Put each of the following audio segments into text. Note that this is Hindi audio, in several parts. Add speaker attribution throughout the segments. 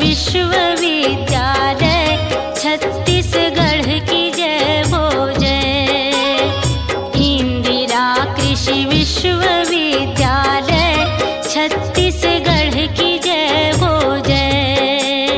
Speaker 1: विश्वविद्यालय छत्तीसगढ़ की जय हो जय। इंदिरा कृषि विश्वविद्यालय छत्तीसगढ़ की जय हो जय।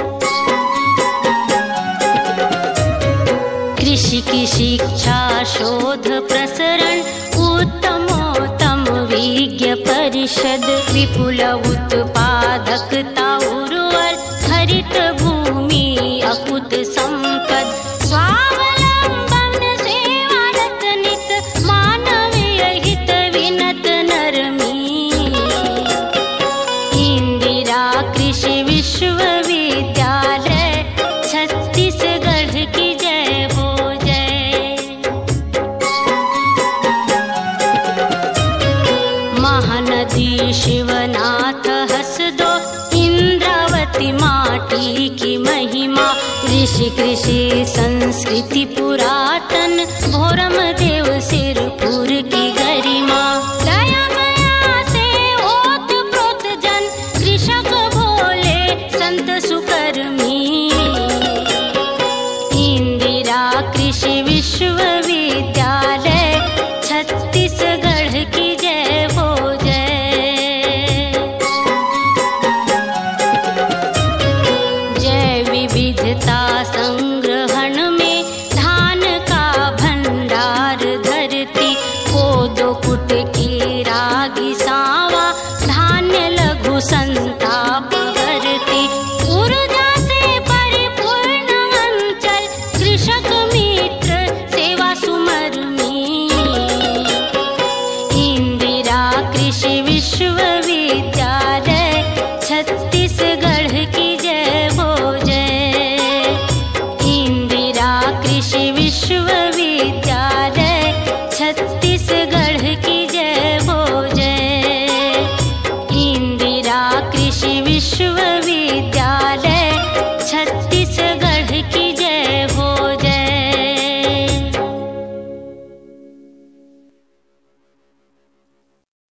Speaker 1: कृषि की शिक्षा शोध प्रसरण उत्तमोत्तम विज्ञ परिषद विपुल उत्पादकता उर्वर हरित भूमि अकुत संपद स्वावलंबन सेवारत नित मानवीय हित विनत नरमी। इंदिरा कृषि विश्वविद्यालय छत्तीसगढ़ की जय हो जय। महानदी शिवनाथ हसदो इंद्रावती माटी की महिमा ऋषि कृषि संस्कृति पुरातन भोरम देव सिरपुर की गरिमा। दया माया से ओत प्रोत जन कृषक भोले संत सुकर्मी। इंदिरा कृषि विश्वविद्यालय छत्तीसगढ़ की जय हो जय। जय विविधता संग्रहण में धान का भंडार धरती कोदो कुटकी रागी सावा धान्य लघु संताप हरती। ऊर्जा से परिपूर्ण अंचल कृषक मित्र सेवा सुमरमी। इंदिरा कृषि विश्वविद्यालय छत्तीसगढ़ की जय हो जय। इंदिरा कृषि विश्वविद्यालय छत्तीसगढ़ की